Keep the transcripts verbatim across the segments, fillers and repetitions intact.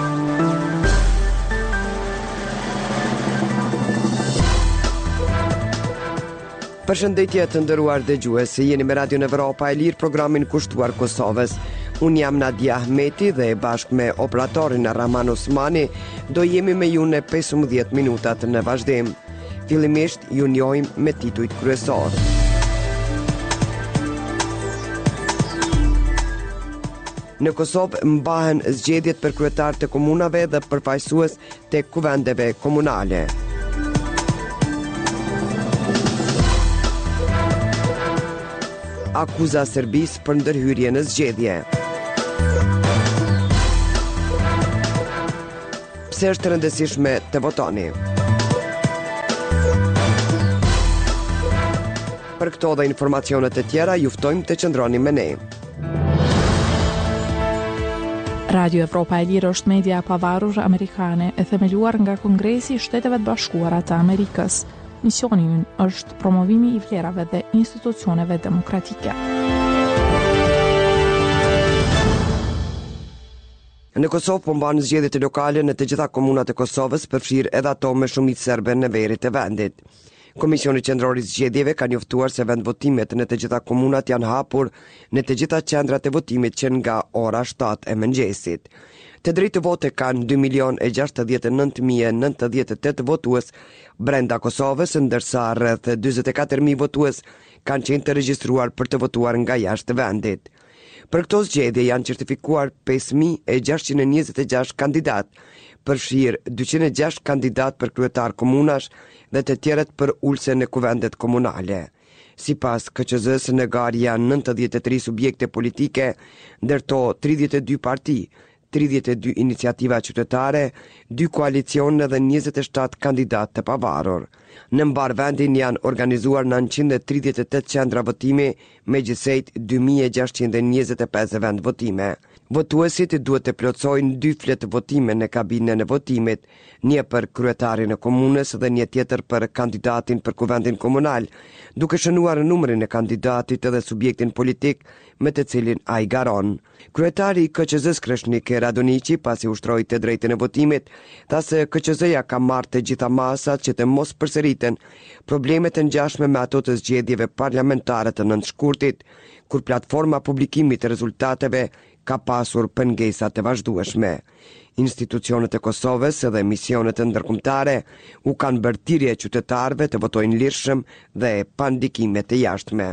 Përshëndetje të nderuar dëgjues, jeni me Radio Evropa e Lirë, programin kushtuar Kosovës. Unë jam Nadia Ahmeti dhe bashkë me operatorin Rahman Osmani do jemi me ju në pesëmbëdhjetë minutat në vazhdim. Fillimisht ju njohim me titujt kryesor. Në Kosovë mbahen zgjedhjet për kryetarët e komunave dhe përfaqësues të kuvendeve komunale. Akuza Serbisë për ndërhyrje në zgjedhje. Pse është rëndësishme të votoni? Për këto dhe informacionet e tjera, ju ftojmë të qëndroni me ne. Radio Evropa e Lirë është media e pavarur amerikane e themeluar nga Kongresi i Shteteve të Bashkuara të Amerikës. Misioni ynë është promovimi i vlerave dhe institucioneve demokratike. Në Kosovë po mbahen zgjedhjet lokale në të gjitha komunat e Kosovës, përfshirë edhe ato me shumicë serbe në verit e vendit. Komisioni Qendror i Zgjedhjeve ka njoftuar se vendvotimet në të gjitha komunat janë hapur në të gjitha qendrat e votimit që nga ora shtatë e mëngjesit. Të drejtë vote kanë dy milion e gjashtëdhjetë e nëntë mijë e nëntëdhjetë e tetë votues brenda Kosovës, ndërsa rreth dyzet e katër mijë votues kanë qenë të regjistruar për të votuar nga jashtë vendit. Për këto zgjedhje janë certifikuar pesë mijë e gjashtëqind e njëzet e gjashtë kandidat, përfshirë dyqind e gjashtë kandidat për kryetar komunash dhe të tjerët për ulse në kuvendet komunale. Sipas K Q Z-s, në garë janë nëntëdhjetë e tre subjekte politike, ndërto tridhjetë e dy parti, tridhjetë e dy iniciativa qytetare, dy koalicione dhe njëzet e shtatë kandidat të pavarur. Në mbar vendin janë organizuar nëntëqind e tridhjetë e tetë qendra votimi, me gjithsejt dy mijë e gjashtëqind e njëzet e pesë vend votime. Votuesit duhet të plotësojnë dy flet votime në kabinën e votimit, një për kryetarin e komunës dhe një tjetër për kandidatin për kuvendin komunal, duke shënuar numrin e kandidatit dhe subjektin politik me të cilin ai garon. Kryetari i K Q Z-s Kreshnik Radoniqi, pasi ushtroi të drejtën e votimit, tha se K Q Z-ja ka marrë të gjitha masat që të mos përsëriten problemet e ngjashme me ato të zgjedhjeve parlamentare të nëntëshkurtit, kur platforma publikimit të rezultateve ka pasur pengesa të vazhdueshme. Institucionet e Kosovës dhe misionet ndërkombëtare u kanë bërë thirrje qytetarëve të votojnë lirshëm dhe pa ndikime të jashtme.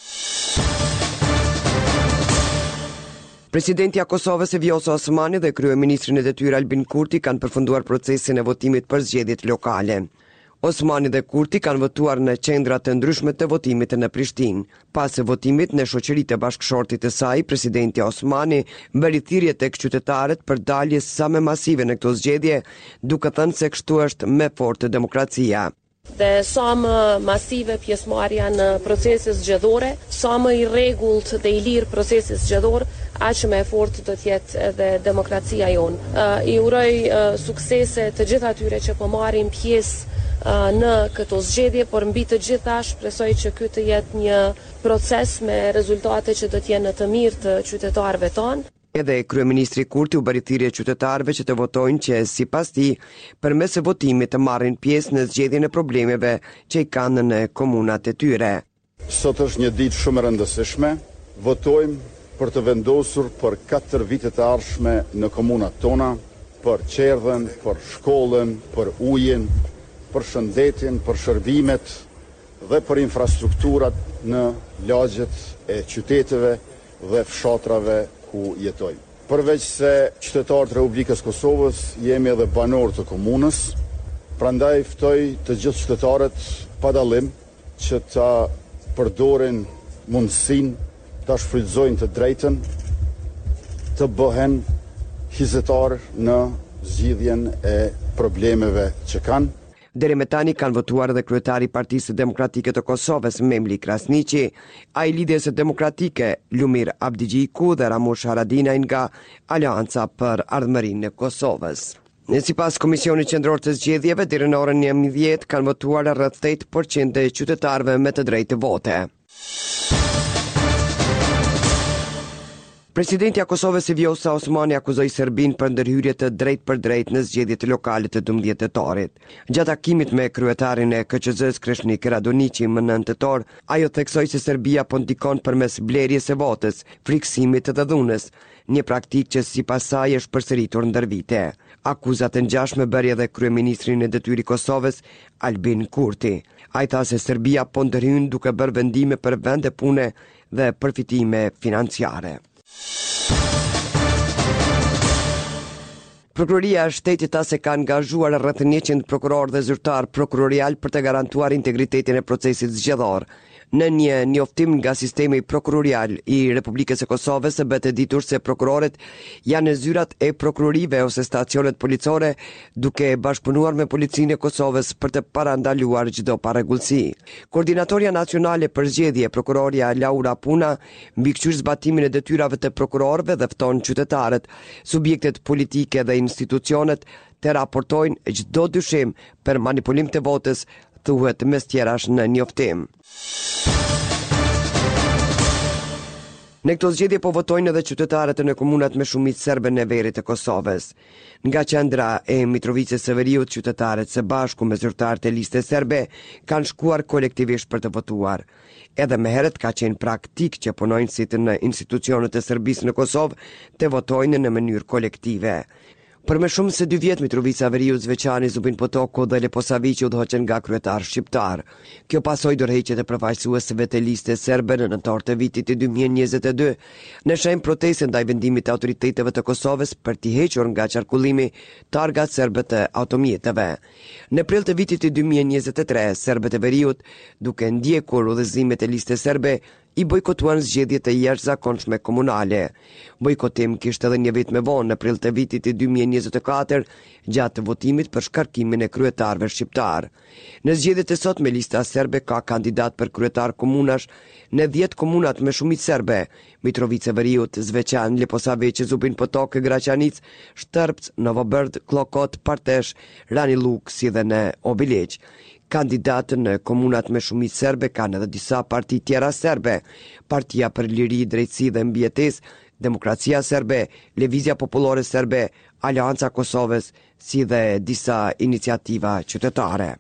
Presidenti i Kosovës Vjosa Osmani dhe kryeministri i detyrë Albin Kurti kanë përfunduar procesin e votimit për zgjedhjet lokale. Osmani dhe Kurti kanë votuar në qendra të ndryshme të votimit në Prishtinë. Pas votimit në shoqëritë e bashkëshortit të saj, presidenti Osmani bëri thirrje tek qytetarët për dalje sa më masive në këto zgjedhje, duke thënë se kështu është më fortë demokracia. Dhe sa më masive pjesëmarrja në procese zgjedhore, sa më i rregullt dhe i lirë procesi zgjedhor, aq më e fortë do të jetë edhe demokracia jonë. Uh, I uroj uh, suksese të gjithë atyre që po marrin pjesë në këto zgjedhje, por mbi të gjitha shpresoj që ky të jetë një proces me rezultate që do të jenë të mirë të qytetarëve tonë. Edhe kryeministri Kurti u bëri thirrje qytetarëve që të votojnë që sipas tij, përmes votimit të marrin pjesë në zgjedhjen e problemeve që i kanë në komunat e tyre. Sot është një ditë shumë e rëndësishme. Votojmë për të vendosur për katër vite të ardhshme në komunat tona, për qerdhen, për shkollën, për ujin, për shëndetin, për shërbimet dhe për infrastrukturat në lagjet e qyteteve dhe fshatrave ku jetojmë. Përveç se qytetarët e Republikës Kosovës, jemi edhe banor të komunës, prandaj ftoj të gjithë qytetarët pa dallim që ta përdorin mundësinë ta shfrytëzojnë të drejtën të bëhen hizetar në zgjidhjen e problemeve që kanë. Deri me tani kanë votuar edhe kryetari i Partisë Demokratike të Kosovës, Memli Krasniqi, ai lidhjes demokratike Lumir Abdigjiku dhe Ramush Haradinaj nga Aleanca për Ardhmërinë e Kosovës. Sipas Komisionit Qendror të Zgjedhjeve, deri në orën njëmbëdhjetë kanë votuar rreth tetë përqind e qytetarëve me të drejtë vote. Presidentja e Kosovës Vjosa Osmani akuzoi Serbinë për ndërhyrje të drejt për drejt në zgjedhjet lokale të dymbëdhjetë tetorit. Gjatë takimit me kryetarin e K Q Z-s Kreshnik Radonici më nëntë tetor, ajo theksoi se Serbia po ndikon përmes blerjes së votës, friksimit të dhunës, një praktikë që sipas saj është përsëritur ndër vite. Akuzat e ngjashme bëri edhe kryeministrin e detyrë i Kosovës, Albin Kurti. Ai tha se Serbia po ndërhyn duke bërë vendime për vende pune dhe përfitime financiare. Prokuroria e Shtetit tha se ka angazhuar rreth njëqind prokuror dhe zyrtar prokurorial për të garantuar integritetin e procesit zgjedhor. Në një njoftim nga sistemi prokurorial i Republikës së Kosovës bëhet e ditur se prokurorët janë në zyrat e prokurorive ose stacionet policore duke bashkëpunuar me policinë e Kosovës për të parandaluar çdo parregullsi. Koordinatoria nacionale për zgjedhje, prokuroria Laura Puna, mbikëqyr zbatimin e detyrave të prokurorëve dhe fton qytetarët, subjektet politike dhe institucionet të raportojnë çdo dyshim për manipulim të votës, thuhet mes tjerash në njoftim. Në këto zgjedhje po votojnë edhe qytetarët në komunat me shumicë serbe në veri të Kosovës. Nga qendra e Mitrovicës së Veriut, qytetarët së bashku me zyrtarët e listës serbe kanë shkuar kolektivisht për të votuar. Edhe më herët ka qenë praktik që punonjësit në institucionet e Serbisë në Kosovë të votojnë në mënyrë kolektive. Për më shumë se dy vjet Mitrovica Veriut, Zveçani, Zubin Potoko dhe Leposavici udhëhoqen nga kryetar shqiptar. Kjo pasoi dorëheqjet e përfaqësuesve të listës serbe në nëntor të vitit dy mijë e njëzet e dy, në shenjë proteste ndaj vendimit të autoriteteve të Kosovës për t'i hequr nga qarkullimi targat serbe të automjeteve. Në prill të vitit dy mijë e njëzet e tre, serbët e Veriut, duke ndjekur udhëzimet e listës serbe, i bojkotuan zgjedhjet e jashtëzakonshme komunale. Bojkotim kishte edhe një vit më vonë në prill të vitit dy mijë e njëzet e katër, gjatë votimit për shkarkimin e kryetarëve shqiptar. Në zgjedhjet e sotme lista serbe ka kandidat për kryetar komunash në dhjetë komunat me shumicë serbe: Mitrovica Veriut, Zveçan, Leposavici, Zubin Potok, Graçanic, Shtërpc, Novobërd, Klokot, Partesh, Raniluk, si dhe në Obiliq. Kandidatë në komunat me shumicë serbe kanë edhe disa parti tjera serbe: Partia për Liri, Drejtësi dhe Mbijetesë, Demokracia Serbe, Lëvizja Popullore Serbe, Aleanca Kosovës, si dhe disa iniciativa qytetare.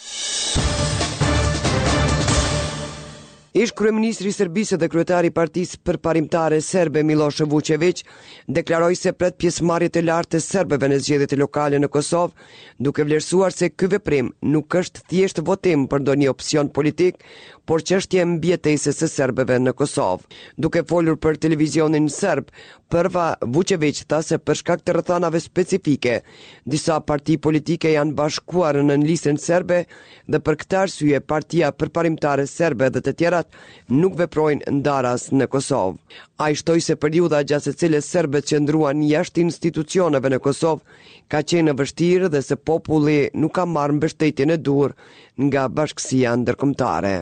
Ish kryeministri i Serbisë dhe kryetari i Partisë Përparimtare Serbe Miloš Vučević deklaroi se pret pjesëmarrje të lartë të serbëve në zgjedhjet lokale në Kosovë, duke vlerësuar se ky veprim nuk është thjesht votim për ndonjë opsion politik, por çështje mbijetese së serbëve në Kosovë. Duke folur për televizionin serb, Prva Vučević tha se për shkak të rrethanave specifike, disa parti politike janë bashkuar në listën serbe dhe për këtë arsye Partia Përparimtare Serbe dhe të tjerat nuk veprojnë ndaras në Kosovë. Ai shtoi se periudha gjatë së cilës serbët qëndruan jashtë institucioneve në Kosovë ka qenë e vështirë dhe se populli nuk ka marrë mbështetjen e duhur nga bashkësia ndërkombëtare.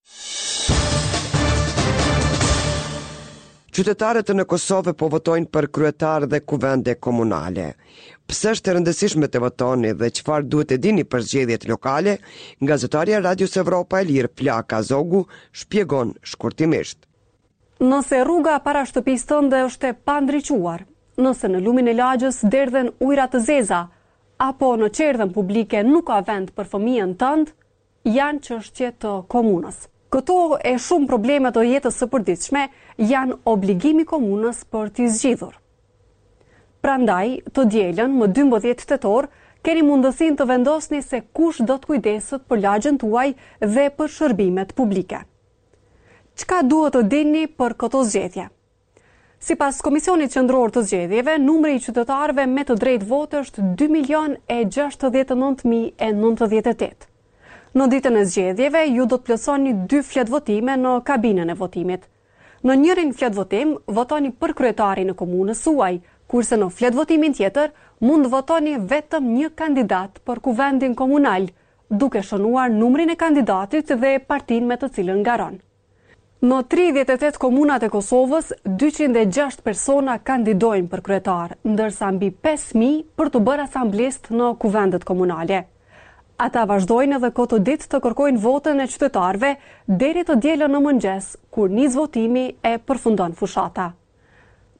Qytetarët në Kosovë po votojnë për kryetar dhe kuvende komunale. Pse është e rëndësishme të votoni dhe çfarë duhet të dini për zgjedhjet lokale, gazetarja Radios Evropa e Lirë Flaka Zogu shpjegon shkurtimisht. Nëse rruga para shtëpisë tënde është e pandriquar, nëse në lumin e lagjës derdhen ujëra të zeza, apo në qerdhen publike nuk ka vend për fëmijën tënd, janë çështje të komunës. Këto e shumë probleme të jetës së përditshme janë obligimi komunës për t'i zgjidhur. Prandaj, të dielën më dymbëdhjetë tetor, keni mundësinë të vendosni se kush do të kujdeset për lagjën tuaj dhe për shërbimet publike. Çka duhet të dini për këto zgjedhje? Sipas Komisionit Qendror të Zgjedhjeve, numri i qytetarëve me të drejtë vote është dy milion e gjashtëdhjetë e nëntë mijë e nëntëdhjetë e tetë. Në ditën e zgjedhjeve, ju do të plotësoni dy fletvotime në kabinën e votimit. Në njërin fletvotim, votoni për kryetarin e komunës suaj, kurse në fletvotimin tjetër, mund votoni vetëm një kandidat për kuvendin komunal, duke shënuar numrin e kandidatit dhe partinë me të cilën ngaron. Në tridhjetë e tetë komunat e Kosovës, dyqind e gjashtë persona kandidojnë për kryetar, ndërsa mbi pesë mijë për të bërë asamblesë në kuvendet komunale. Ata vazhdojnë edhe këtë ditë të kërkojnë votën e qytetarëve deri të dielën në mëngjes, kur nis votimi e përfundon fushata.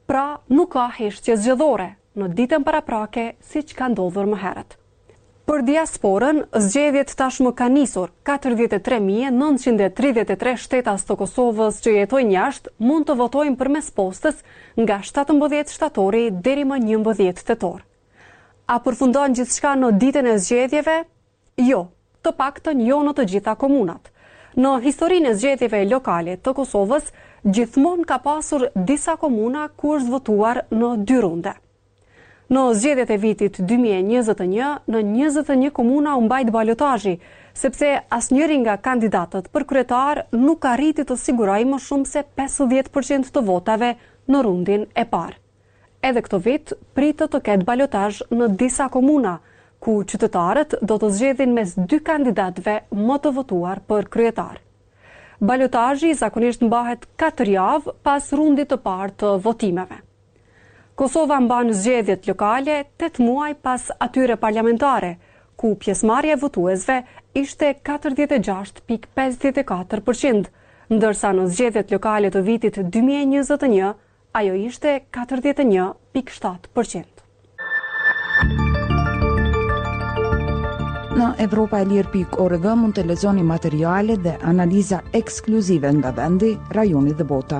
Pra nuk ka heshtje zgjedhore në ditën paraprake siç ka ndodhur më herët. Për diasporën, zgjedhjet tashmë kanë nisur. katërdhjetë e tre mijë e nëntëqind e tridhjetë e tre shtetas të Kosovës që jetojnë jashtë mund të votojnë përmes postës nga shtatëmbëdhjetë shtatori deri më njëmbëdhjetë tetor. A përfundon gjithçka në ditën e zgjedhjeve? Jo, të paktën jo në të gjitha komunat. Në historinë e zgjedhjeve lokale të Kosovës, gjithmonë ka pasur disa komuna ku është votuar në dy runde. Në zgjedhjet e vitit dy mijë e njëzet e një, në njëzet e një komuna u mbajt balotazhi, sepse asnjëri nga kandidatët për kryetar nuk arriti të sigurojë më shumë se pesëdhjetë përqind të votave në rundin e parë. Edhe këtë vit pritet të ketë balotazh në disa komuna, ku qytetarët do të zgjedhin mes dy kandidatëve më të votuar për kryetar. Balotazhi zakonisht mbahet katër javë pas rundit të parë të votimeve. Kosova mban zgjedhjet lokale tetë muaj pas atyre parlamentare, ku pjesëmarrja e votuesve ishte katërdhjetë e gjashtë pikë pesëdhjetë e katër përqind, ndërsa në zgjedhjet lokale të vitit dy mijë e njëzet e një ajo ishte katërdhjetë e një pikë shtatë përqind. Në Evropa e Lirë pikë org mund të lexoni materiale dhe analiza ekskluzive nga vendi, rajoni dhe bota.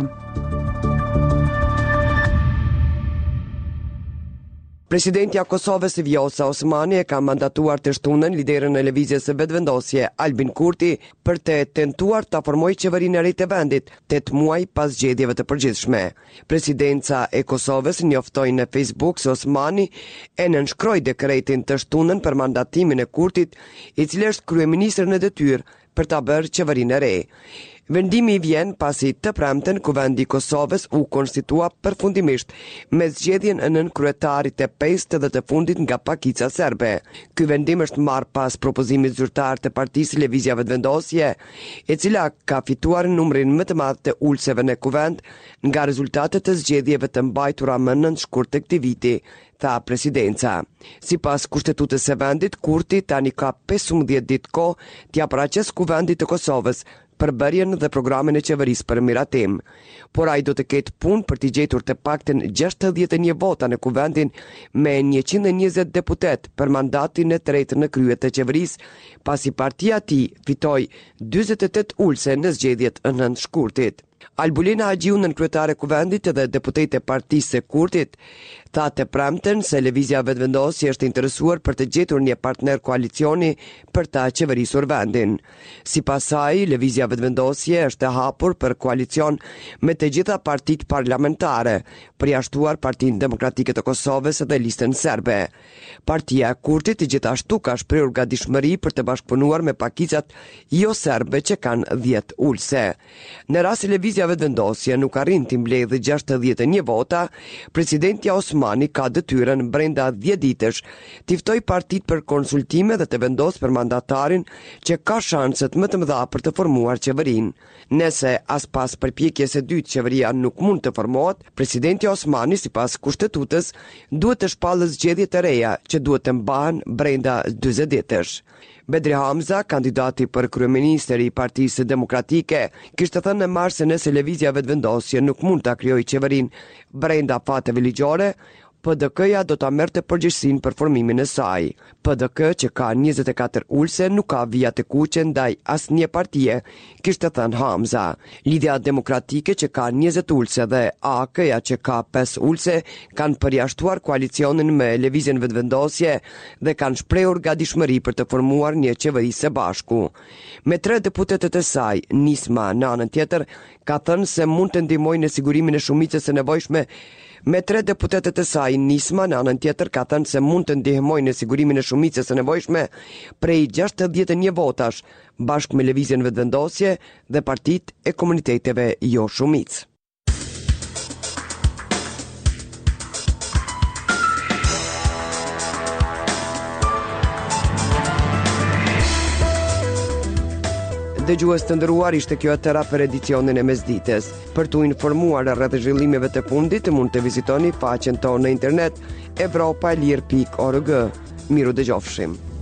Presidenti i Kosovës Vjosa Osmani e ka mandatuar të shtunën liderën e lëvizjes së vetëvendosje Albin Kurti për të tentuar ta formojë qeverinë e re të vendit tetë muaj pas zgjedhjeve të përgjithshme. Presidenca e Kosovës njoftoi në Facebook se Osmani e nënshkroi dekretin të shtunën për mandatimin e Kurtit, i cili është kryeministër në detyrë për ta bërë qeverinë e re. Vendimi vjen pasi të premten Kuvendi i Kosovës u konstitua përfundimisht me zgjedhjen e nën kryetarit të pestë dhe të fundit nga pakica serbe. Ky vendim është marrë pas propozimit zyrtar të Partisë Lëvizja Vetëvendosje, e cila ka fituar numrin më të madh të ulseve në kuvend nga rezultatet të zgjedhjeve të mbajtura më nën shkurt të këtij viti, tha presidenca. Sipas kushtetutës së vendit, Kurti tani ka pesëmbëdhjetë ditë kohë t'ia paraqesë Kuvendit të Kosovës për bërjen dhe programin e qeverisë për miratim. Por ai do të ketë punë për t'i gjetur të paktën gjashtëdhjetë e një vota në kuvendin me njëqind e njëzet deputet për mandatin e tretë në krye të qeverisë, pasi partia e tij fitoi dyzet e tetë ulse në zgjedhjet e nëntë shkurtit. Albulina Haxhiu, nën kryetare kuvendit dhe deputete e Partisë së Kurtit, tha të premten se Lëvizja Vetëvendosje është interesuar për të gjetur një partner koalicioni për ta qeverisur vendin. Sipas saj, Lëvizja Vetëvendosje është e hapur për koalicion me të gjitha partitë parlamentare, përjashtuar Partinë Demokratike të Kosovës dhe Listën Serbe. Partia e Kurtit gjithashtu ka shprehur gatishmëri për të bashkëpunuar me pakicat jo serbe që kanë dhjetë ulse. Në rast se Lëvizja Vetëvendosje nuk arrin të mbledhë gjashtëdhjetë e një vota, presidenti Osmani ka detyrën brenda dhjetë ditësh t'i ftoj partitë për konsultime dhe të vendosë për mandatarin që ka shanset më të mëdha për të formuar qeverinë. Nëse as pas përpjekjes së dytë qeveria nuk mund të formohet, presidenti Osmani sipas kushtetutës duhet të shpallë zgjedhje të reja që duhet të mbahen brenda dyzet ditësh. Bedri Hamza, kandidati për kryeministër i Partisë Demokratike, kishte thënë në mars se nëse Lëvizja Vetëvendosje nuk mund ta krijojë qeverinë brenda fateve ligjore, P D K-ja do ta merrte përgjegjësinë për formimin e saj. P D K, që ka njëzet e katër ulse, nuk ka vija të kuqe ndaj asnjë partie, kishte thënë Hamza. Lidhja Demokratike, që ka njëzet ulse, dhe A K-ja, që ka pesë ulse, kanë përjashtuar koalicionin me Lëvizjen Vetëvendosje dhe kanë shprehur gatishmëri për të formuar një qeveri së bashku. Me tre deputetët e saj, Nisma në anën tjetër ka thënë se mund të ndihmojë në sigurimin e shumicës së nevojshme. Me tre deputetët e saj, Nisma në anën tjetër ka thënë se mund të ndihmojë në sigurimin e shumicës së nevojshme prej gjashtëdhjetë e një votash, bashkë me Lëvizjen Vetëvendosje dhe partitë e komuniteteve jo shumicë. Dëgjues të nderuar, ishte kjo e tëra për edicionin e mesdites. Për t'u informuar rreth zhvillimeve të fundit, mund të vizitoni faqen tonë në internet evropa e lirë pikë org. Miru dëgjofshim.